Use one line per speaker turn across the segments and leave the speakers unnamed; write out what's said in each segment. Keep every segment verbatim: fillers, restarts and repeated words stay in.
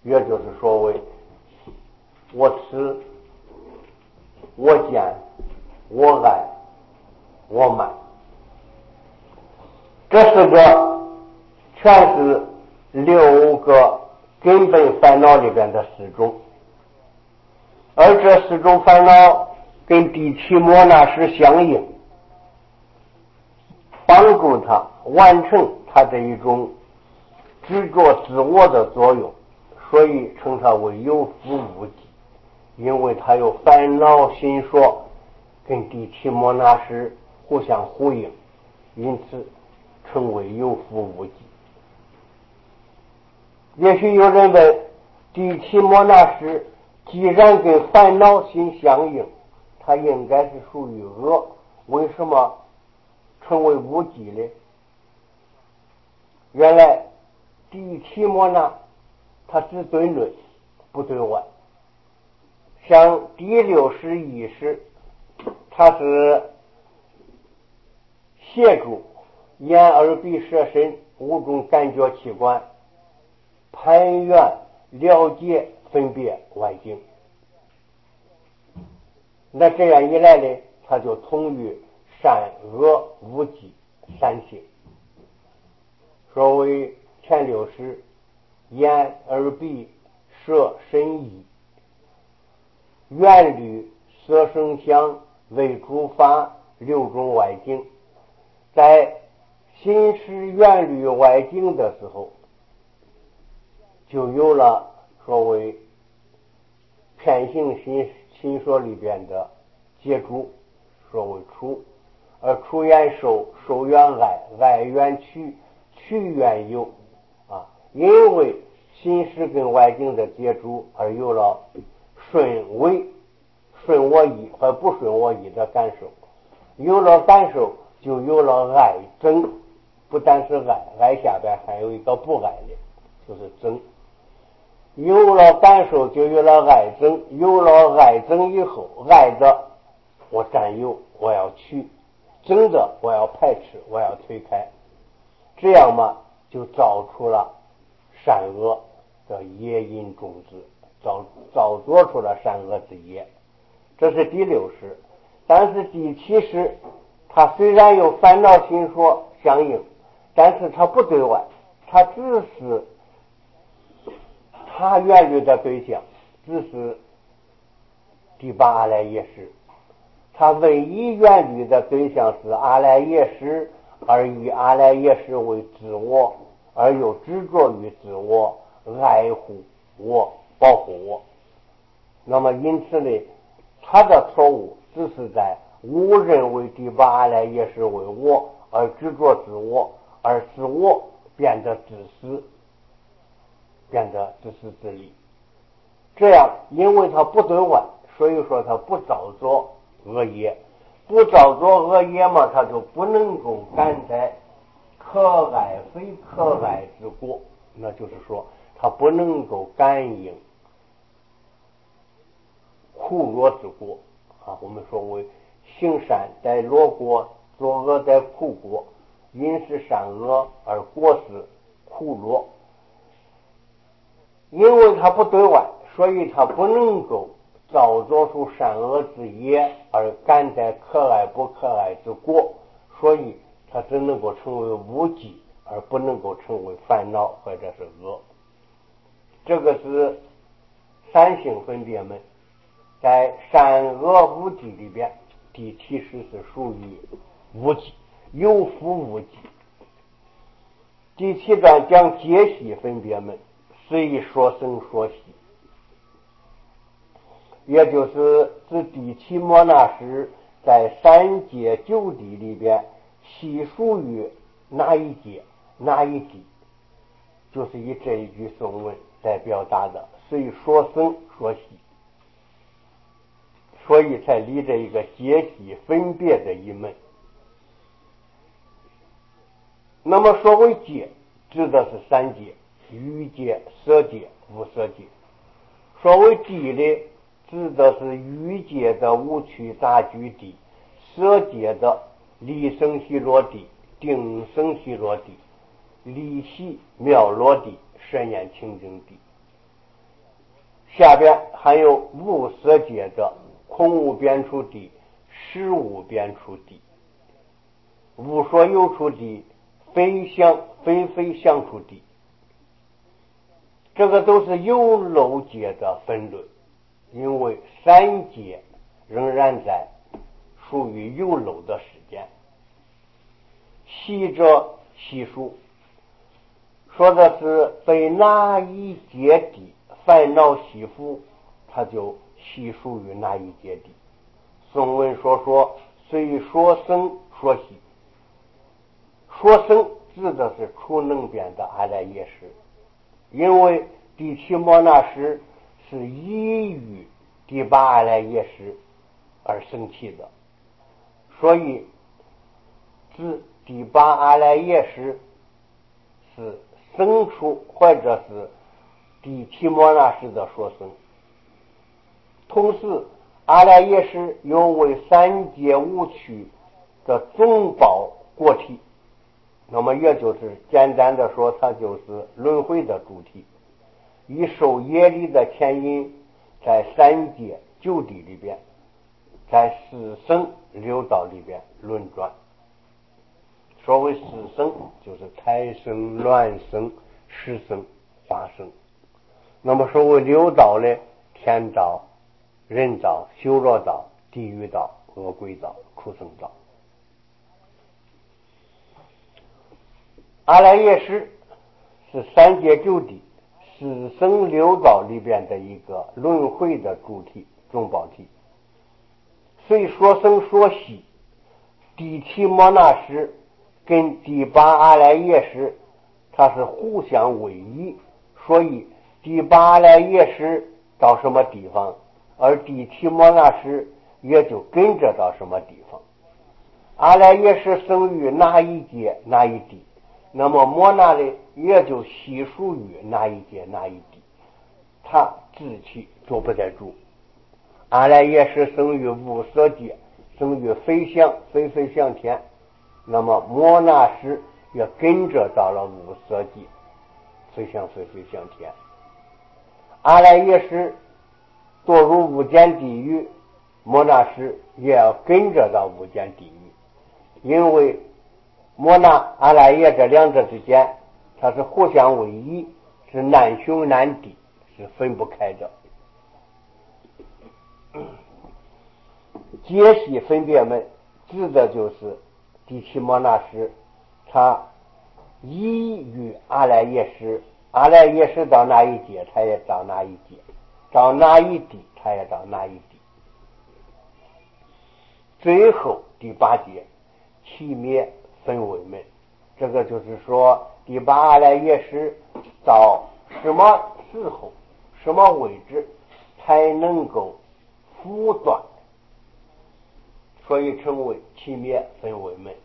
也就是所谓我吃，我见，我爱，我买，这是个全是六个根本烦恼里边的四种，而这四种烦恼跟第七摩那识相应，帮助他完成他这一种执着自我的作用，所以称它为有福无记，因为它有烦恼心说跟第七摩那识互相呼应，因此称为有福无记。也许有人问，第七摩那识既然跟烦恼心相应，它应该是属于恶，为什么称为无记呢？原来第七摩那它只对内不对外，像第六识意识，它是协助眼耳鼻舌身五种感觉器官攀缘了解分别外境，那这样一来呢，它就统于善恶无记三性。所谓前六识，眼耳鼻舌身意，缘虑色声香味触法六种外境，在心识缘虑外境的时候，就有了所谓偏行心心说里边的接触，所谓触，而触缘受，受缘爱，爱缘取，取缘有啊，因为心识跟外境的接触而有了顺为顺我意和不顺我意的感受，有了感受就有了爱憎，不但是爱，爱下边还有一个不爱的，就是憎。有了感受就有了爱憎，有了爱憎以后，爱的我占有，我要取，憎的我要排斥，我要推开，这样嘛就造出了善恶的业因种子，造造作出了善恶之业。这是第六识。但是第七识，它虽然有烦恼心说相应，但是它不对外，它只是他缘虑的对象，只是第八阿赖耶识，他唯一缘虑的对象是阿赖耶识，而以阿赖耶识为自我，而又执着于自我，爱护我，保护我。那么因此呢，他的错误只是在误认为第八阿赖耶识为我，而执着自我，而使我变得自私，变得自私自利。这样因为他不对外，所以说他不造作恶业，不造作恶业嘛，他就不能够感在可爱非可爱之果，那就是说他不能够感应苦乐之果啊。我们说为行善在乐果，作恶在苦果，因是善恶而果是苦乐。因为他不对外，所以他不能够造作出善恶之业而感在可爱不可爱之果，所以他只能够成为无记，而不能够成为烦恼或者是恶。这个是三性分别门，在善恶无记里边，第七识是属于无记，有福无记。第七段讲界系分别门，是以说生说习，也就是指第七摩那识在三界九地里边系属于哪一界哪一地，就是以这一句颂文来表达的，是以说生说习，所以才立着一个界系分别的一门。那么所谓界指的是三界，欲界、色界、无色界。所谓地呢，指的是欲界的五趣杂居地，色界的离生喜落地、定生喜落地、离喜妙落地、摄念清净地。 下边还有无色界的空无边处地、实无边处地、无所有处地、非相非非相处地，这个都是有漏界的分类，因为三界仍然在属于有漏的时间。细者细数，说的是被哪一界地烦恼习缚，它就系属于哪一界地。宋文说说虽说生说习，说生指的是初能变的阿赖耶识，因为第七摩那识是依于第八阿赖耶识而生起的，所以指第八阿赖耶识是生出或者是第七摩那识的说生。同时阿赖耶识又为三界五趣的总报果体，那么也就是简单的说，它就是轮回的主体，以受业力的牵引，在三界九地里边，在四生六道里边轮转。所谓四生就是胎生、卵生、湿生、化生。那么所谓六道呢，天道、人道、修罗道、地狱道、恶鬼道、畜生道。阿赖耶识是三界九地四生六道里边的一个轮回的主体、总报体。虽说生说习，第七摩那识跟第八阿赖耶识它是互相为依，所以第八阿赖耶识到什么地方，而第七摩那识也就跟着到什么地方。阿赖耶识生于哪一界哪一地，那么摩那呢也就系属于哪一界哪一地，它自己做不得主。阿赖耶识生于无色界，生于非相非非相天，那么摩那识也跟着到了无色界，非相非非相天。阿赖耶识堕入无间地狱，摩那识也要跟着到无间地狱，因为摩那阿赖耶这两者之间它是互相为依，是难兄难弟，是分不开的。解析分别门指的就是第七摩那识，它依于阿赖耶识，阿赖耶识到哪一界它也到哪一界，到哪一地它也到哪一地。最后第八节气灭分为门，这个就是说第八阿赖耶识到什么时候什么位置才能够复断，所以称为气灭分为门。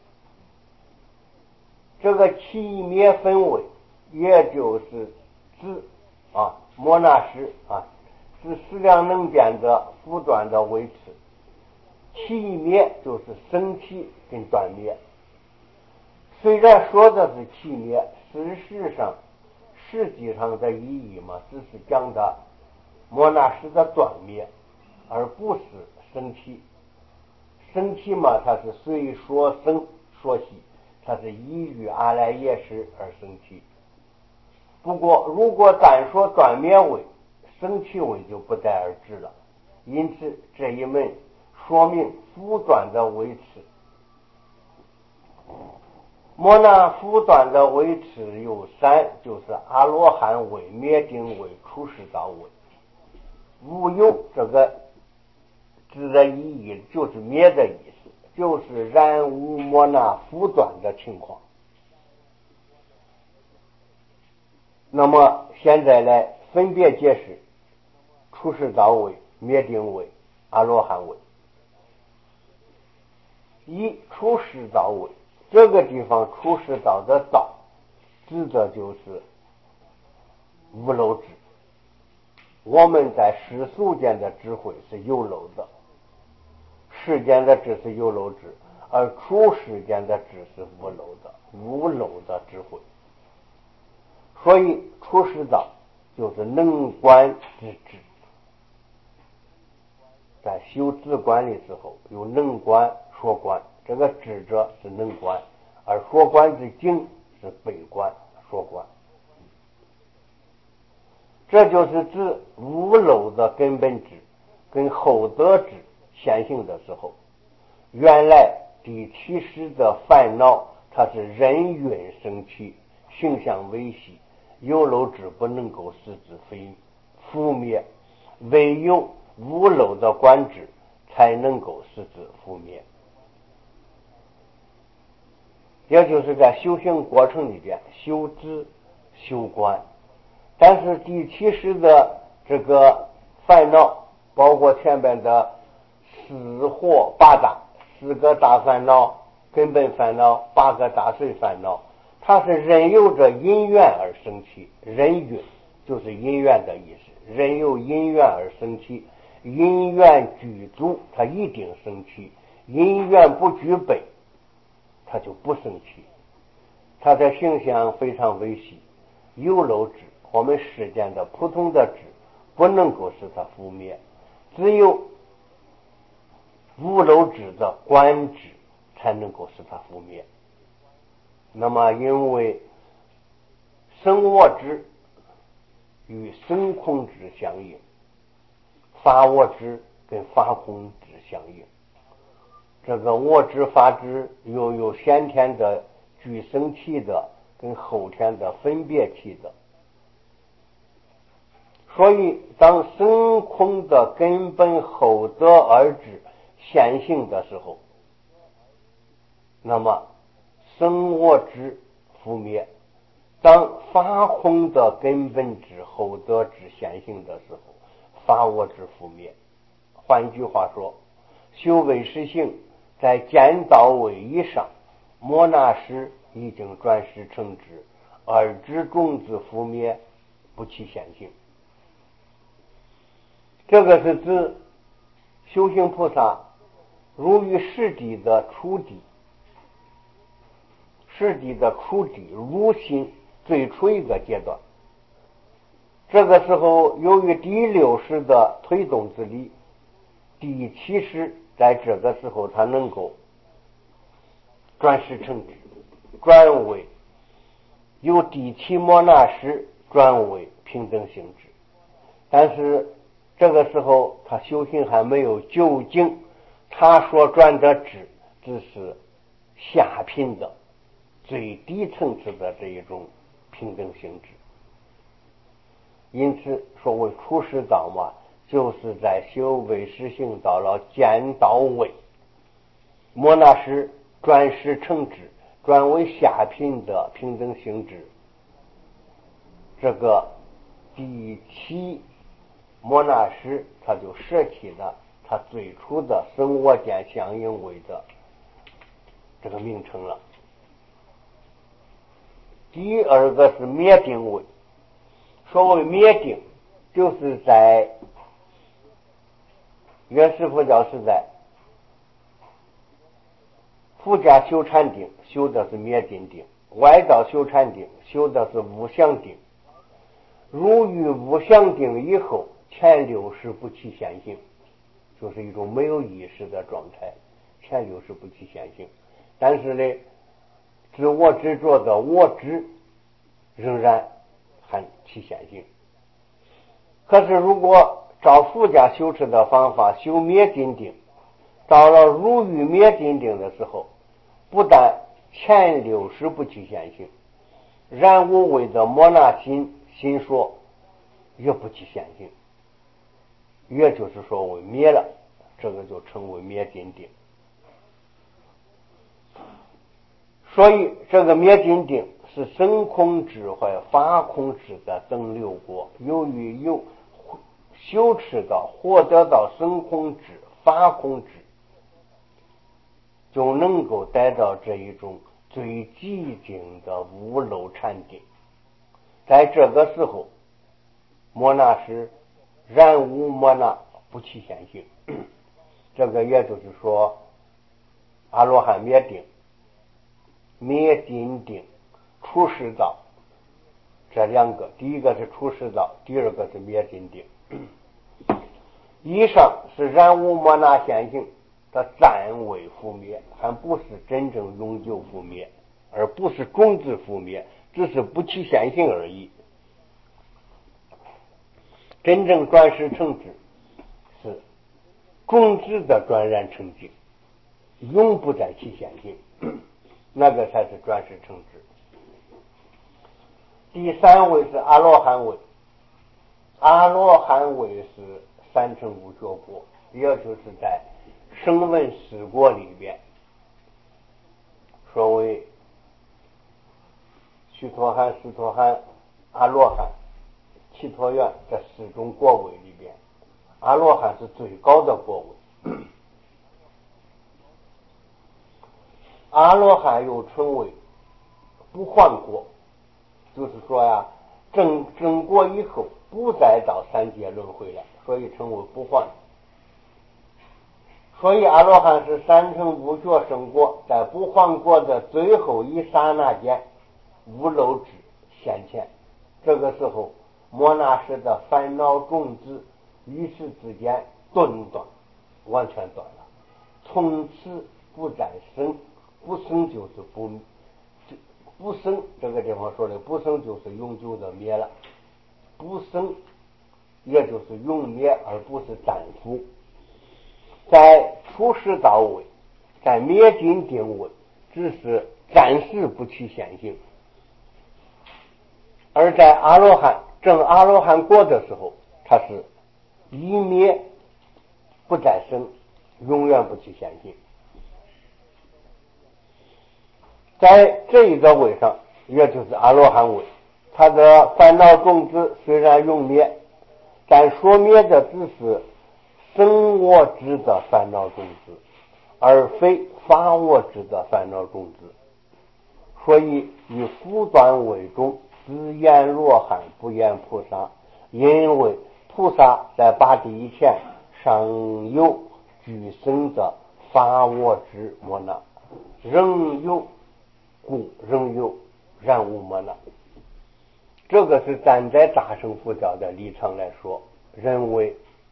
这个气灭分为也就是指啊摩那识啊是思量能变的复断的维持。气灭就是生起跟断灭，虽然说的是气灭，事实上实际上的意义嘛，只是讲的摩那识的断灭，而不是生起。生起嘛，它是随说生说习，它是依于阿赖耶识而生起。不过如果单说断灭位，生起位就不带而知了，因此这一门说明复断的维持。摩那复断的维持有三，就是阿罗汉位、灭定位、出世道位。无有这个指的意义就是灭的意思，就是然无摩那复断的情况。那么现在来分别解释出世道位、灭定位、阿罗汉位。一出世道位，这个地方出世道的道指的就是无漏智。我们在世俗间的智慧是有漏的，世间的智是有漏智，而出世间的智是无漏的，无漏的智慧。所以出世道就是能观之智， 在修止观的时候，有能观、说观，这个止者是能观，而说观之境是悲观、说观。这就是指五漏的根本质跟后得质显性的时候，原来第七识的烦恼它是人云生起，性相维系，有漏质不能够使之非覆灭，唯有无漏的观智才能够使之覆灭。也就是在修行过程里边修知修观，但是第七识的这个烦恼，包括前边的四惑八大，四个大烦恼、根本烦恼、八个大碎烦恼，它是任由着因缘而生起，人缘就是因缘的意思，任由因缘而生起，因缘具足它一定生起，因缘不具备它就不生气，它的形象非常微细，有漏质，我们世间的普通的质不能够使它覆灭，只有无漏质的观质才能够使它覆灭。那么因为生我质与生空质相应，法我质跟法空质相应，这个我知法知又有先天的具生气的跟后天的分别气的，所以当生空的根本后得而知现行的时候，那么生我知覆灭，当法空的根本知后得知现行的时候，法我知覆灭。换句话说，修唯识性在见到位以上，莫那时已经转世成智，而知种子覆灭，不起现行。这个是指修行菩萨如于实地的初地，实地的初地入心最初一个阶段。这个时候由于第六识的推动之力，第七识在这个时候它能够转世成智，转为由第七摩那识转为平等性质。但是这个时候他修行还没有究竟，他所转的智只是下品的最低层次的这一种平等性质。因此所谓出世道嘛，就是在修唯识性到了见到位，摩那识转世成智，转为下品的平等性质，这个第七摩那识他就舍弃了他最初的生我见相应位的这个名称了。第二个是灭定位，所谓灭定，就是在原始佛教时代，佛家修禅定修的是灭尽定，外道修禅定修的是无相定。入于无相定以后，前六识不起现行，就是一种没有意识的状态，前六识不起现行。但是呢，自我执着的我执仍然还起现行。可是如果照佛家修持的方法修灭尽定，到了入于灭尽定的时候，不但前六识不起现行，然无为的摩那心心说也不起现行，也就是说为灭了，这个就称为灭尽定。所以这个灭尽定是生空智慧法空智的等六国，由于有修持到获得到生空智法空智，就能够得到这一种最寂静的无漏禅定。在这个时候，摩那识然无摩那不起现行，这个也就是说阿罗汉灭定、灭尽定、出世道这两个，第一个是出世道，第二个是灭尽定。 以上是染污摩那现行的暂为覆灭，还不是真正永久覆灭，而不是种子覆灭，只是不起现行而已。真正转世成智是种子的转染成净，永不再起现行，那个才是转世成智。第三位是阿罗汉位，阿罗汉位是三乘无学国，也就是在声闻四国里边，所谓须陀洹、斯陀含、阿罗汉、祇陀愿这四种国位里边，阿罗汉是最高的国位。阿罗汉又称为不还国，就是说呀，正正国以后不再到三界轮回了，所以称为不还。所以阿罗汉是三乘无学生国，在不还国的最后一刹那间，无漏智现前。这个时候，摩那识的烦恼种子一时之间顿断，完全断了，从此不再生。不生就是不不生，这个地方说的不生就是永久的灭了，不生也就是永灭，而不是暂伏。在出世到位，在灭尽定位，只是暂时不起现行。而在阿罗汉正阿罗汉国的时候，他是一灭不再生，永远不起现行。在这一个位上，也就是阿罗汉位，他的烦恼种子虽然永灭，但所灭的只是生我执的烦恼种子，而非法我执的烦恼种子。所以以复端为中，只言罗汉，不言菩萨。因为菩萨在八地以前尚有具生的法我执摩那，仍有故仍有染污摩那。这个是站在大乘佛教的立场来说，认为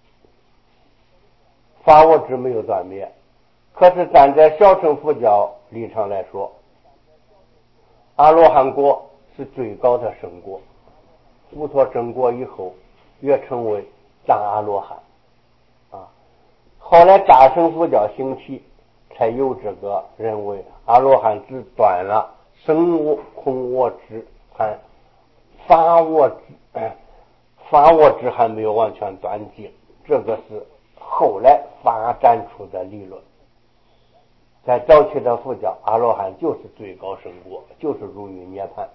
法我执没有断灭。可是站在小乘佛教立场来说，阿罗汉国是最高的圣国，佛陀证果以后也称为大阿罗汉啊。后来大乘佛教兴起，才有这个认为阿罗汉只断了生我空我执，还法我执、哎、法我执还没有完全断尽，这个是后来发展出的理论。在早期的佛教，阿罗汉就是最高圣果，就是入于涅槃。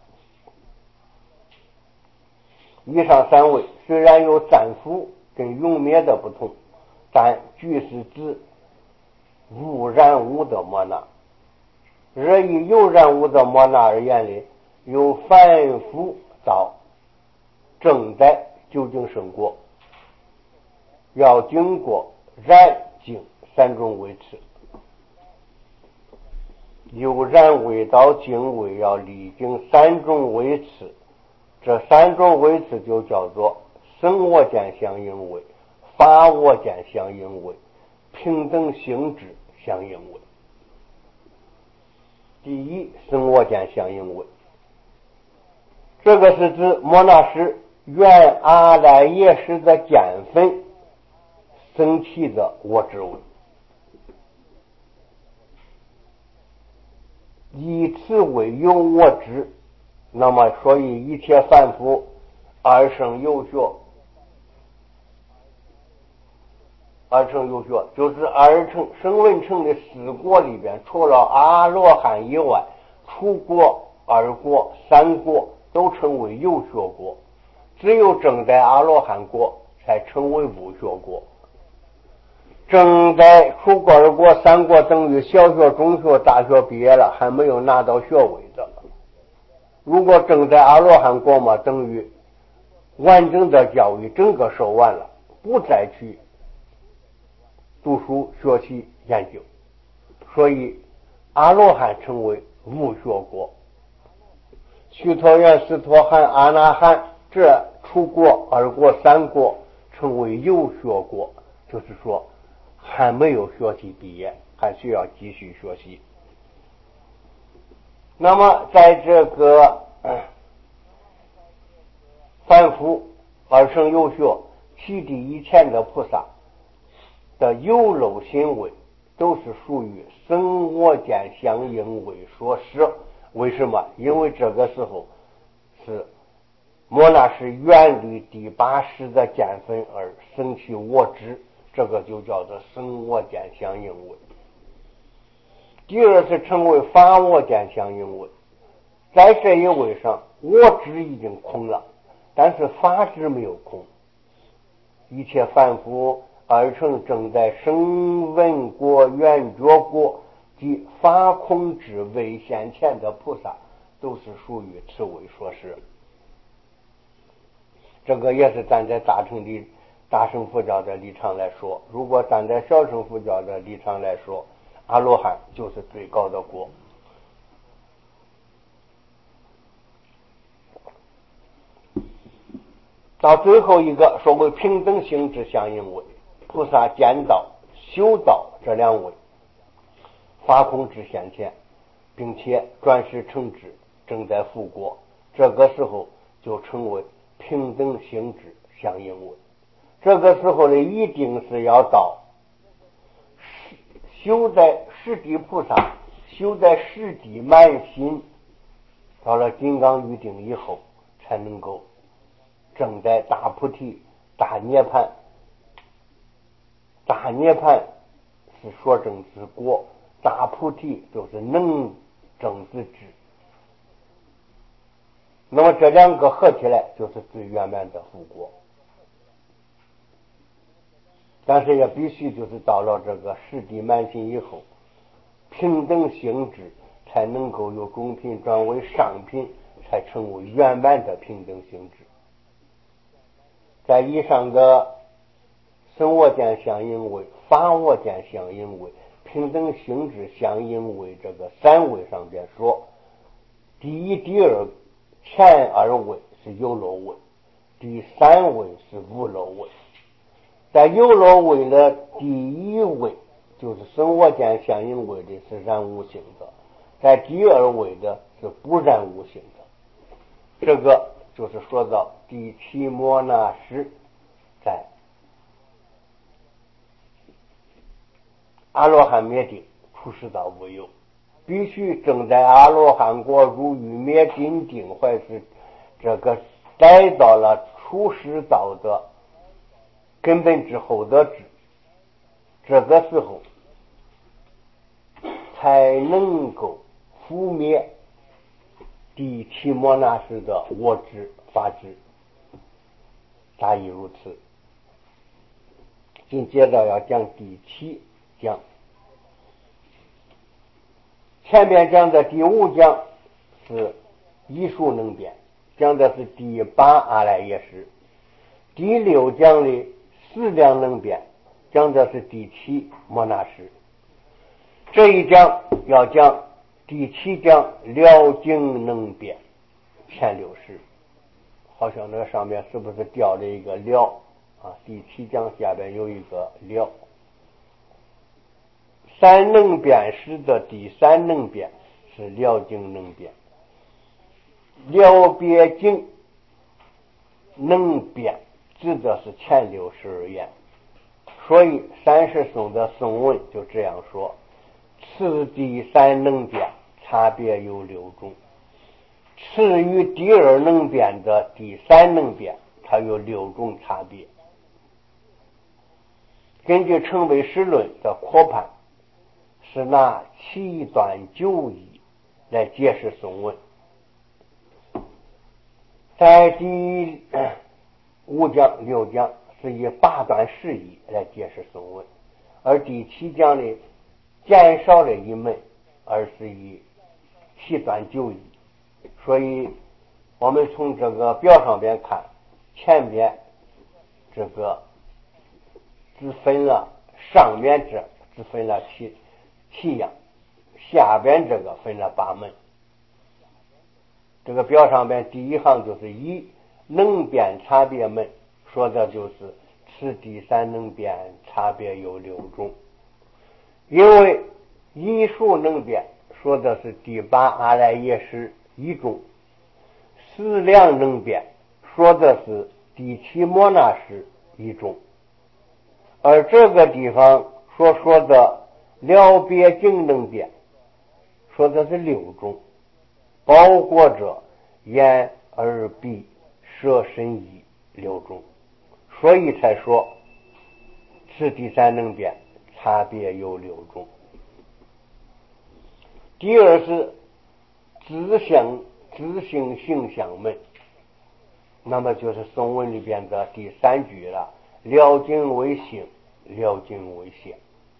以上三位虽然有暂伏跟永灭的不同，但俱是指无染污的摩那。若以有染污的摩那而言呢，由凡夫到正在究竟圣果，要经过染净三种维持。由染位到净位要历经三种维持，这三种维持就叫做生我见相应位、法我见相应位、平等性质相应位。第一，生我见相应位，这个是指摩那识原阿赖耶识的见分生起的我执位，以此为有我执，那么所以一切凡夫二乘有学，二乘有学就是二乘声闻乘的四国里边，除了阿罗汉以外，初国、二国、三国都称为有学国，只有正在阿罗汉国才称为无学国。正在初国、二国、三国等于小学、中学、大学毕业了，还没有拿到学位的。如果正在阿罗汉国嘛，等于完整的教育整个受完了，不再去读书学习研究，所以阿罗汉成为无学国。须陀洹、斯陀含、阿那含这初国、二国、三国成为有学国， 就是说还没有学习毕业，还需要继续学习。那么在这个、呃、凡夫二乘有学其地以前的菩萨的有漏行为，都是属于生我见相应为所施。为什么？因为这个时候是莫那是远离第八识的见分而生起我执，这个就叫做生我见相应为。第二是成为法我见相应为，在这一位上我执已经空了，但是法执没有空。一切凡夫二乘正在声闻果、缘觉果及法空之未现前的菩萨，都是属于此为所施。这个也是站在大乘的大乘佛教的立场来说，如果站在小乘佛教的立场来说，阿罗汉就是最高的果。到最后一个所谓平等性之相应位，菩萨见道修道这两位法空之现前，并且转世成智，正在复国，这个时候就成为平等性之相应位。这个时候呢，一定是要到修在十地菩萨修在十地满心，到了金刚预定以后，才能够正在大菩提大涅槃。大涅槃是所证之果，大菩提就是能证之智。那么这两个合起来就是最圆满的复果。但是也必须就是到了这个十地满心以后，平等性质才能够由中品转为上品，才成为圆满的平等性质。在以上的生我见相应位、法我见相应位、平等性质相应位这个三位上边说，第一、第二前二位是有漏位，第三位是无漏位。在有漏位的第一位就是生我见相应位的是染无性的，在第二位的是不染无性的。这个就是说到第七摩那识在阿罗汉灭定，出世道无有，必须正在阿罗汉果入于灭尽定，或是这个来到了出世道的根本之后的智，这个时候才能够覆灭第七摩那识的我执法执，大意如此。紧接着要讲第七讲，前边讲的第五讲是一数能变，讲的是第八阿赖耶识。第六讲的四量能变，讲的是第七摩那识。这一讲要讲第七讲了境能变前六识，好像那上面是不是掉了一个了啊？第七讲下边有一个了。三能变识的第三能变是了境能变，了别境能变指的是前六十二言。所以三十颂的颂文就这样说：次第三能变差别有六种，次于第二能变的第三能变它有六种差别。根据成唯识论的扩判，是拿七段九义来解释颂文。在第五讲六讲是以八段十义来解释颂文，而第七讲里减少了一门，而是以七段九义。所以我们从这个表上边看，前边这个只分了上面这只分了七七样，下边这个分了八门。这个表上边第一行就是以能变差别门，说的就是此第三能变差别有六种。因为一数能变说的是第八阿赖耶识一种，思量能变说的是第七摩那识一种，而这个地方所说的了别境能变说的是六种，包括着眼耳鼻舌身意六种，所以才说此第三能变差别有六种。第二是自相自性性相门，那么就是颂文里边的第三句了，了境为性，了境为相。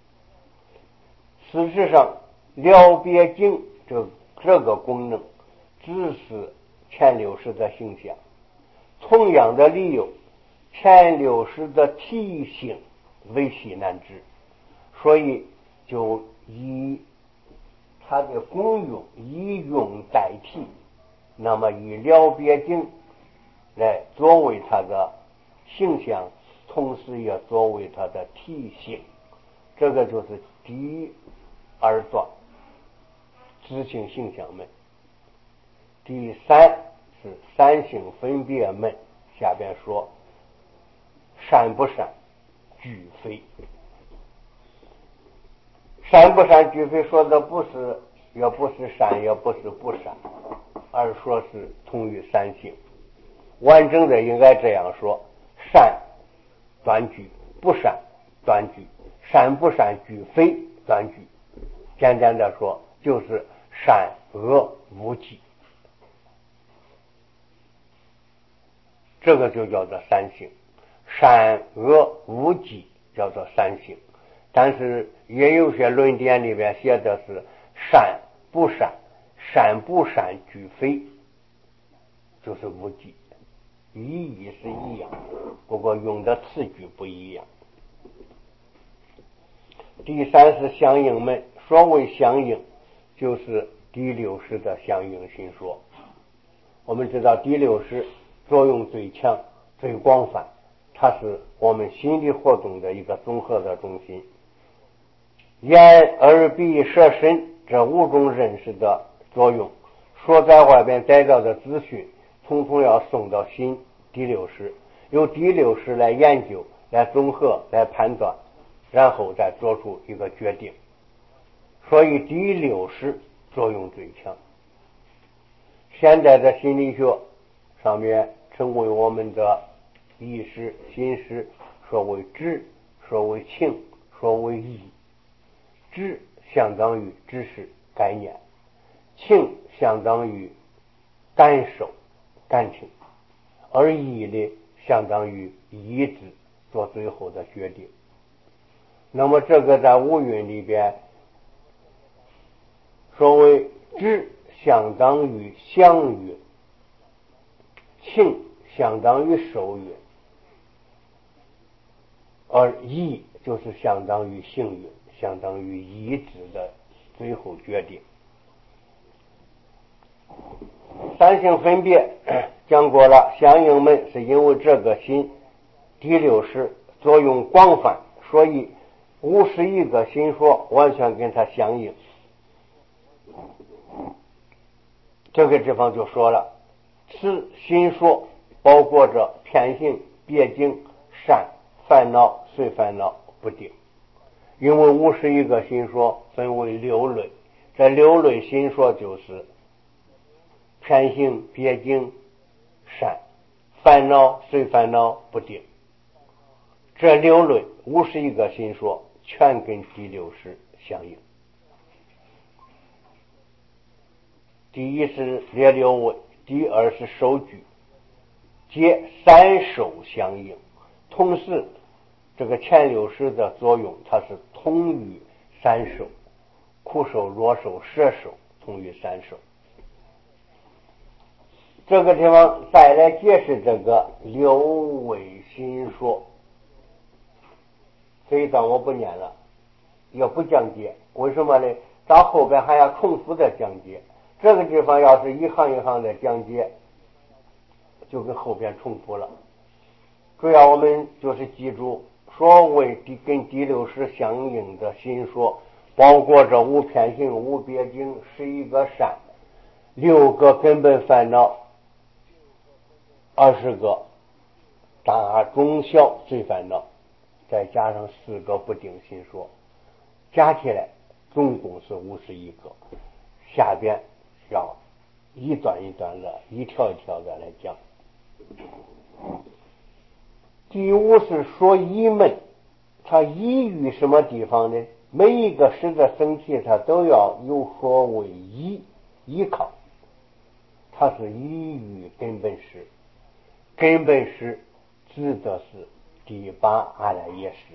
事实上了别境这这个功能只是前六识的形象，同样的理由，前六识的体性为系难知，所以就以它的功用以用代替，那么以了别境来作为它的形象，同时也作为它的体性。这个就是第二段知性性相门。第三是三性分别门，下边说善不善俱非。善不善俱非说的不是也不是善也不是不善，而说是同于三性。完整的应该这样说，善断句，不善断句，善不善俱非断句。简单的说就是善恶无忌，这个就叫做三性。善恶无忌叫做三性，但是也有些论点里面写的是善不善，善不善俱非，就是无忌，意义是一样，不过用的词句不一样。第三是相应门，所谓相应就是第六识的相应心说。我们知道第六识作用最强最广泛，它是我们心理活动的一个综合的中心。眼耳鼻舌身这五种认识的作用，所在外边得到的资讯统统要送到心第六识，由第六识来研究来综合来判断，然后再做出一个决定。所以第六识作用最强。现在的心理学上面称为我们的意识心识，说为知，说为情，说为意。知相当于知识概念，情相当于感受感情，而意呢相当于意志做最后的决定。那么这个在五蕴里边，所谓知相当于想蕴，情相当于受蕴，而意就是相当于行蕴，相当于意志的最后决定。三性分别讲过了，相应门是因为这个心第六识作用广泛，所以五十一个心说完全跟它相应。这个地方就说了，此心说包括着偏性、别境、善、烦恼、随烦恼、不定。因为五十一个心说分为六类，这六类心说就是偏性、别境、善、烦恼、随烦恼、不定。这六类五十一个心说全跟第六识相应。第一是列六位，第二是受具，皆三受相应。同时这个前六识的作用它是同于三受，苦受、弱受、摄受同于三受。这个地方再来解释这个六位心说，这一段我不念了，也不讲解。为什么呢？到后边还要重复的讲解。这个地方要是一行一行的讲解，就跟后边重复了。 主要我们就是记住说为跟第六识相应的心说，包括着无偏性、无别境、十一个善、六个根本烦恼、二十个大中小最烦恼，再加上四个不定心说，加起来总共是五十一个。下边要一段一段的一条一条的来讲。第五是说依门，它依于什么地方呢？每一个识的生起，它都要有所谓依依靠，它是依于根本识。根本识指的是第八阿赖耶识。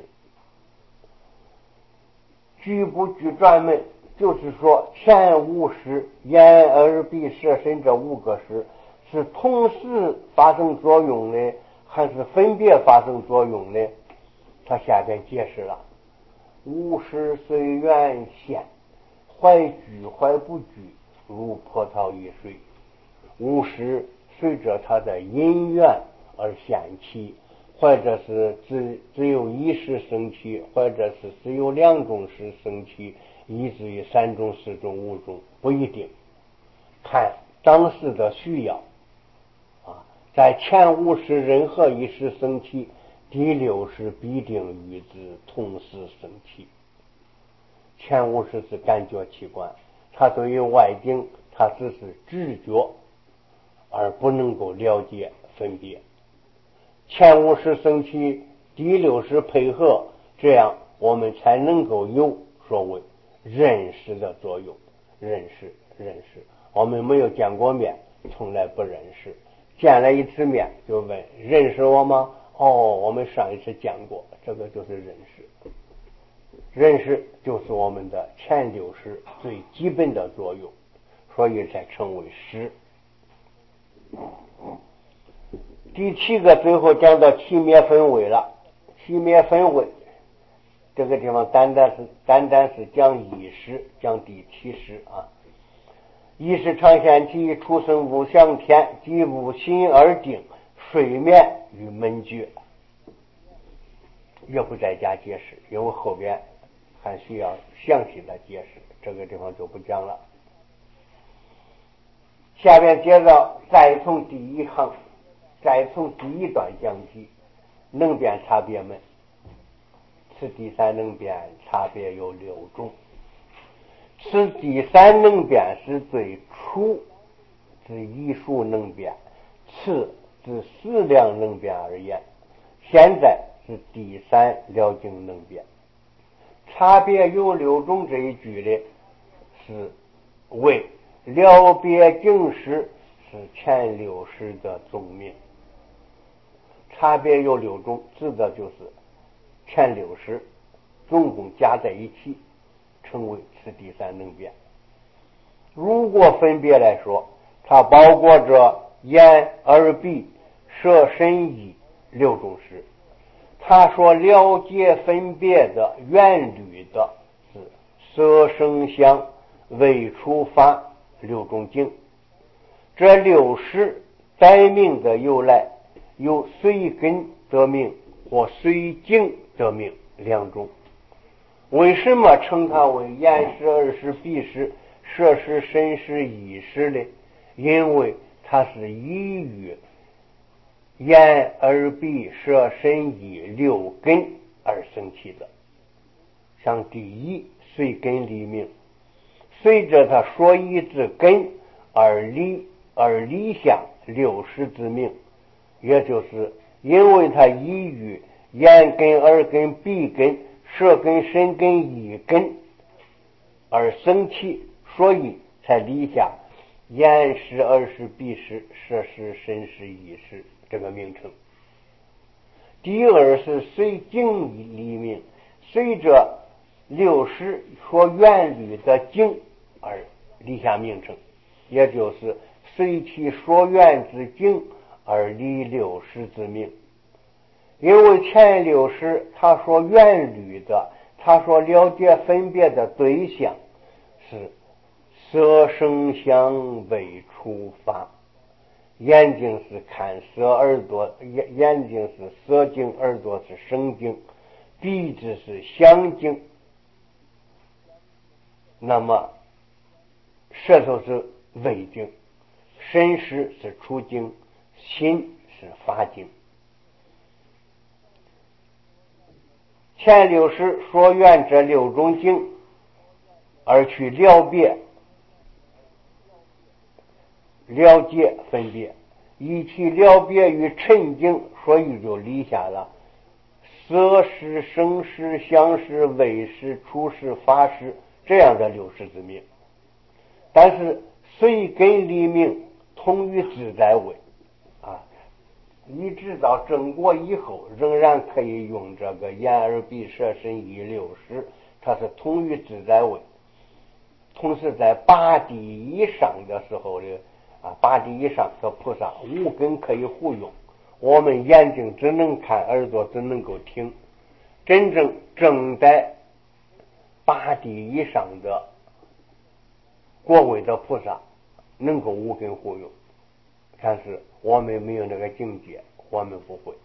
具不具转门，就是说前五识眼耳鼻舌身这五个识是同时发生作用呢，还是分别发生作用呢？他下边解释了：五识随缘现，怀具怀不具，如波涛一水。五识随着它的因缘而现起，或者是只只有一识生起，或者是只有两种识生起，以至于三种、四种、五种，不一定，看当时的需要啊。在前五识任何一识生起，第六识必定与之同时生起。前五识是感觉器官，它对于外境，它只是知觉，而不能够了解分别。前五识生起，第六识配合，这样我们才能够有所谓认识的作用。认识认识我们没有见过面，从来不认识，见了一次面就问认识我吗？哦，我们上一次见过，这个就是认识。认识就是我们的前六识最基本的作用，所以才称为识。第七个最后讲到起灭分位了。起灭分位这个地方单单是单单是讲一识，讲第七识啊。一是常现起，出生无想天，即无心而定，睡眠与门觉，也不再加解释，因为后边还需要详细的解释，这个地方就不讲了。下面接着再从第一行，再从第一段讲起，能变差别门。此第三能变差别有六种，此第三能变是最初之一数能变，次之思量能变而言，现在是第三了境能变。差别有六种这一句呢，是为了别境识，是前六识的总名。差别有六种，指的就是前六识总共加在一起，成为此第三能变。如果分别来说，它包括着眼、耳、鼻、舌、身、意六种识。他说了解分别的原律的是色声香味触法六种境。这六识载名的由来有随根得名或随境得名两种。为什么称它为眼识、耳识、鼻识、舌识、身识、意识呢？因为它是依于眼、耳、鼻、舌、身、意六根而生起的。像第一随根立名，随着它所依之根而立而立下六识之名，也就是因为它依于眼根、耳根、鼻根、舌根、身根、意根而生起，所以才立下眼识、耳识、鼻识、舌识、身识、意识这个名称。第二是随境立名，随着六识所原律的境而立下名称，也就是随其所缘之境而立六识之名。因为前六识他所原律的，他所了解分别的对象是色声香味触法， 眼睛是看色，耳朵眼眼睛是色经，耳朵是声经，鼻子是香经，那么舌头是味经，身识是触经，心是法经。前六识说圆这六种经，而去了别了解分别，一去了别于尘经，所以就立下了色识、声识、香识、味识、触识、法识这样的六识之名。但是随根立命，同于自在位啊，一直到正果以后，仍然可以用这个眼耳鼻舌身意六识，它是同于自在位。同时在八地以上的时候的啊，八地以上的菩萨五根可以互用，我们眼睛只能看，耳朵只能够听。真正正在八地以上的果位的菩萨能够五根互用，但是我们没有那个境界，我们不会。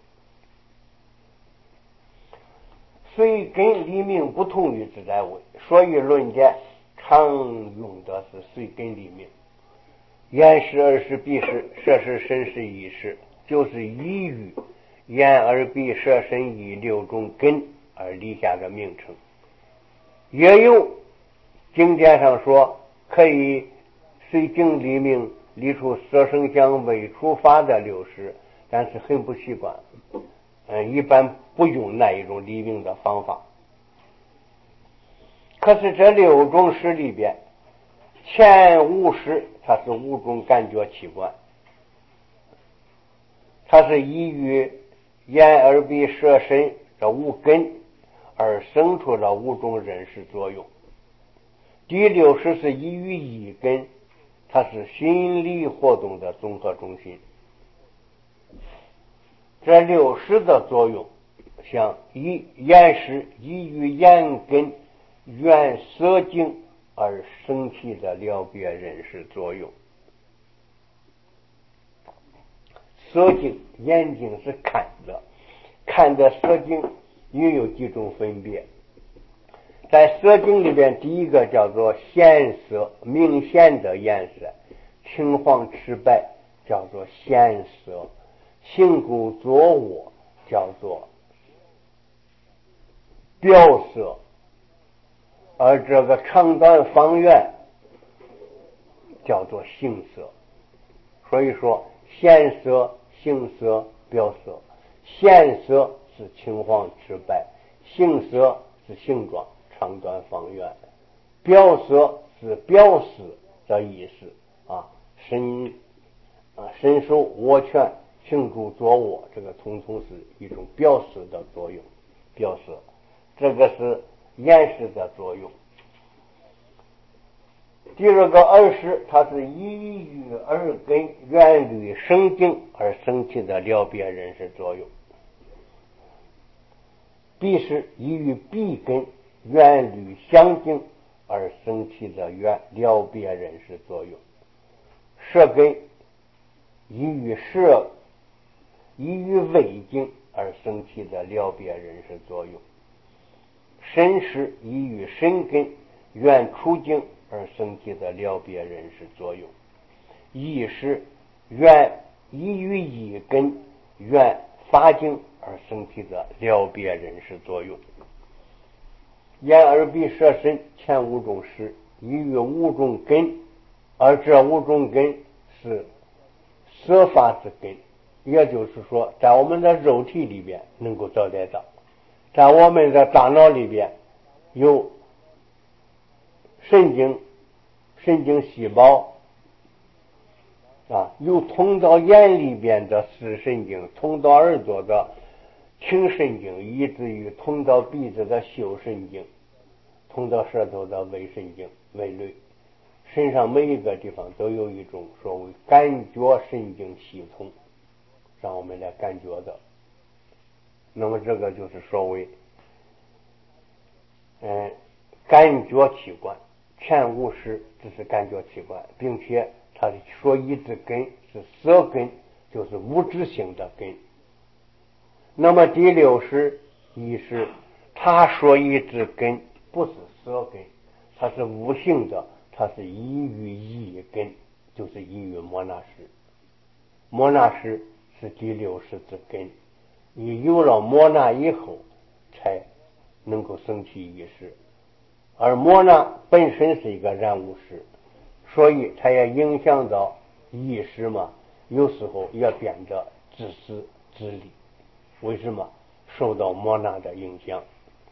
随根立命不同于自在位，所以论剑常用的是随根立命。眼识、耳识、鼻识、舌识、身识、意识，就是依于眼耳鼻舌身意六种根而立下个名称。也有经典上说可以随经立命，立出色声香味触法的六识，但是很不习惯，嗯，一般不用那一种立命的方法。可是这六种识里边，前五识它是五种感觉器官，它是依于眼耳鼻舌身这五根而生出了五种认识作用。第六识是依于一根，它是心理活动的综合中心。这六识的作用，像依眼识依于眼根缘色经而生起的了别认识作用。色经，眼睛是看的，看的色经也有几种分别。在色经里边，第一个叫做显色，明显的颜色，青黄赤白叫做显色，行住坐卧叫做表色，而这个长短方圆叫做形色。所以说显色、形色、表色，显色是青黄赤白，形色是形状长短方圆，表色是表示的意思啊，伸啊伸手握拳行住坐卧，这个统统是一种表示的作用。表色这个是眼识的作用。第二个耳识，它是依于耳根缘律生经而生起的了别认识作用。鼻识依于鼻根缘律相经而生起的缘了别认识作用。舌根依于舌依于味经而生起的了别认识作用。身识依于身根缘触经而生起的了别认识作用。意识缘依于意根缘法经而生起的了别认识作用。眼耳鼻舌身前五种识依于五种根，而这五种根是色法之根，也就是说在我们的肉体里边能够找得到，在我们的大脑里边有神经神经细胞啊，有通到眼里边的视神经，通到耳朵的听神经，以至于通到鼻子的嗅神经，通到舌头的味神经味蕾，身上每一个地方都有一种所谓感觉神经系统让我们来感觉的。那么这个就是所谓嗯感觉器官，前五识只是感觉器官，并且他的说一之根是色根，就是物质性的根。那么第六是意识，他说一之根不是色根，它是无性的，它是依于一根，就是依于摩那识。摩那识是第六识之根，你有了摩那以后才能够生起意识，而摩那本身是一个然物识，所以它也影响到意识嘛，有时候也变得自私自利。为什么？受到摩那的影响。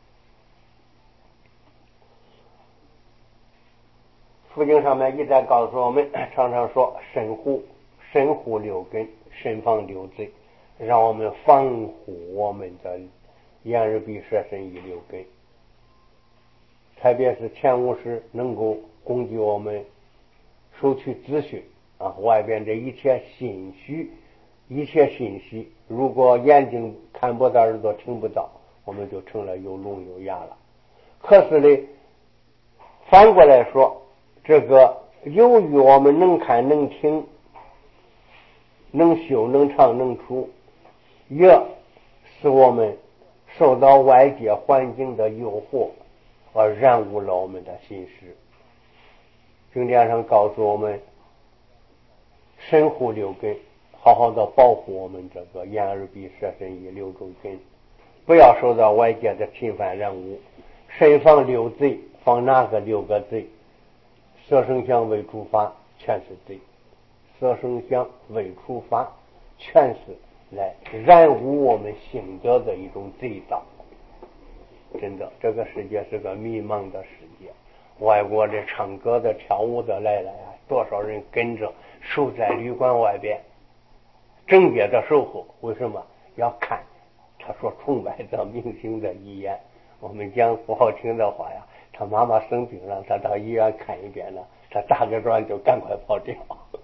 佛经上面一再告诉我们，常常说身护身护六根，身防六罪，让我们防护我们的眼耳鼻舌身意六根，特别是前五识能够供给我们收取资讯啊，外边这一切信息，一切信息，如果眼睛看不到，耳朵听不到，我们就成了有聋有哑了。可是呢，反过来说，这个由于我们能看能听能修能唱能出，也使我们受到外界环境的诱惑而染污了我们的心识。经典上告诉我们，身护六根，好好的保护我们这个眼耳鼻舌身意六种根，不要受到外界的侵犯染污。身防六罪，防哪个六个罪？色声香味触法全是罪，色声香味触法全是来染污我们性德的一种罪道。真的，这个世界是个迷茫的世界，外国的唱歌的跳舞的来了呀，多少人跟着守在旅馆外边整夜的守候。为什么要看？他说崇拜的明星的遗言。我们讲不好听的话呀，他妈妈生病了，他到医院看一遍了，他打个转就赶快跑掉。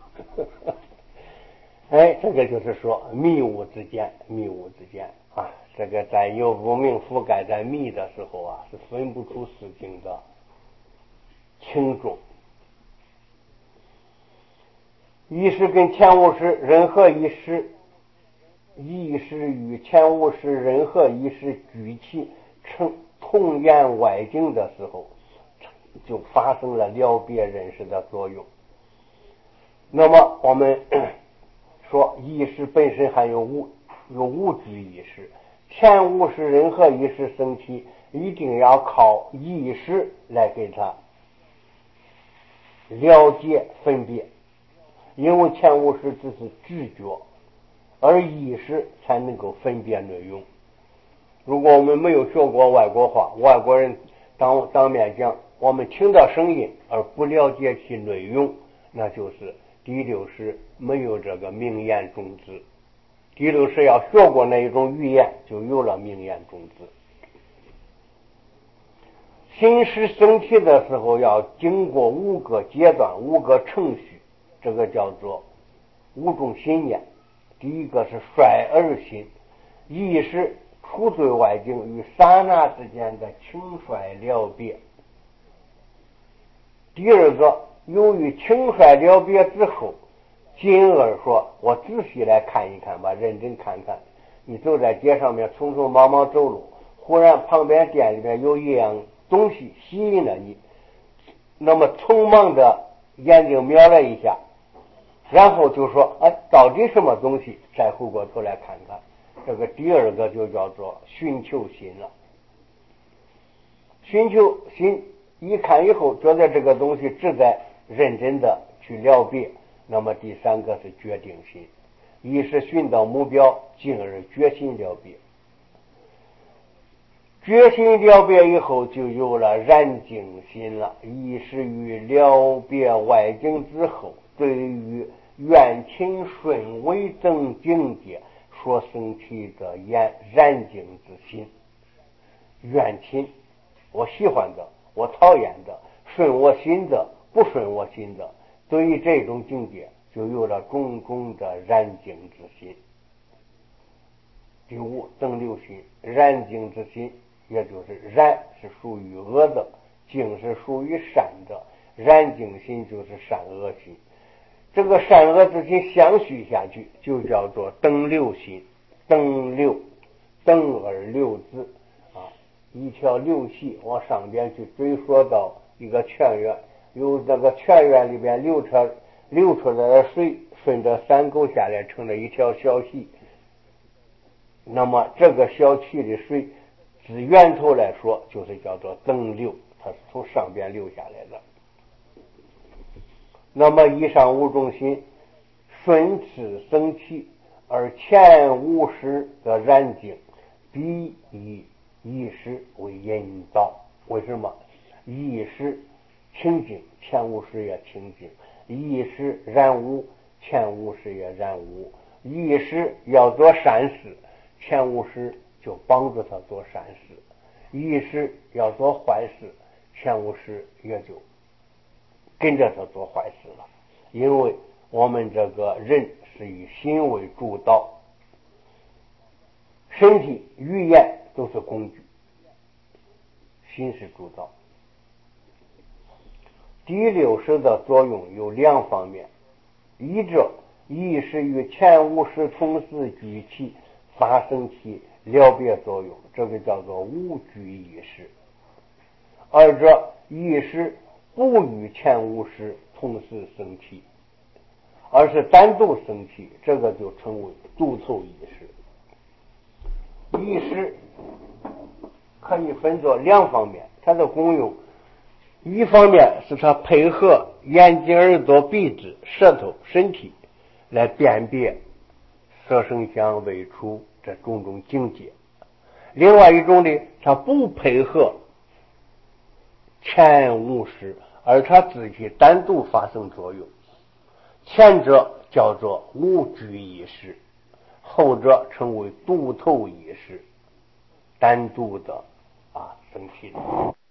哎，这个就是说迷雾之间，迷雾之间啊，这个在有无明覆盖在迷的时候啊，是分不出事情的轻重。意识跟前五识任何一识，意识与前五识任何一识举起成同言外境的时候，就发生了了别认识的作用。那么我们说意识本身还有无有无具意识，前五识任何一识升起，一定要靠意识来给它了解分别，因为前五识只是知觉，而意识才能够分别内容。如果我们没有学过外国话，外国人当当面讲，我们听到声音而不了解其内容，那就是第六识没有这个明言种子。第六识要学过那一种语言，就有了明言种子。心识升起的时候要经过五个阶段，五个程序，这个叫做五种心念。第一个是率而心，意识处对外境与刹那之间的轻率了别。第二个，由于轻率了别之后，进而说我仔细来看一看吧，认真看看。你走在街上面匆匆忙忙走路，忽然旁边店里面有一样东西吸引了你，那么匆忙的眼睛瞄了一下，然后就说哎，到底什么东西？再回过头来看看。这个第二个就叫做寻求心了。寻求心一看以后，觉得这个东西值得认真的去了别，那么第三个是决定心，一是寻到目标，进而决心了别。决心了别以后，就有了然境心了。一是于了别外境之后，对于愿亲顺为正境界所生起的然境之心。愿亲，我喜欢的，我讨厌的，顺我心的，不顺我心的，对于这种境界就有了种种的然境之心。第五，正六心，然境之心，也就是然是属于恶的，境是属于善的，然境心就是善恶心。 这个善恶之心相续下去，就叫做登六心。登六，登而六字啊，一条六气往上边去追溯到一个泉源，由那个泉源里边流出流出来的水，顺着山沟下来，成了一条小溪。那么这个小溪的水，自源头来说，就是叫做登流，它是从上边流下来的。那么以上五种心，顺次生气，而前五识的燃尽，必以意识为引导。为什么？意识清净，前五识也清净；意识染污，前五识也染污。意识要做善事，前五识就帮助他做善事；意识要做坏事，前五识也就跟着他做坏事了。因为我们这个人是以心为主导，身体语言都是工具，心是主导。第六识的作用有两方面，一者意识与前五识同时聚气，发生其了别作用，这个叫做无具意识；二者意识不与前五识同时生气，而是单独生气，这个就称为独头意识。意识可以分作两方面，它的功用，一方面是它配合眼睛、耳朵、鼻子、舌头、身体来辨别色声香味触这种种境界；另外一种呢，它不配合前五识，而它自己单独发生作用。前者叫做无具意识，后者称为独头意识，单独的啊生气的。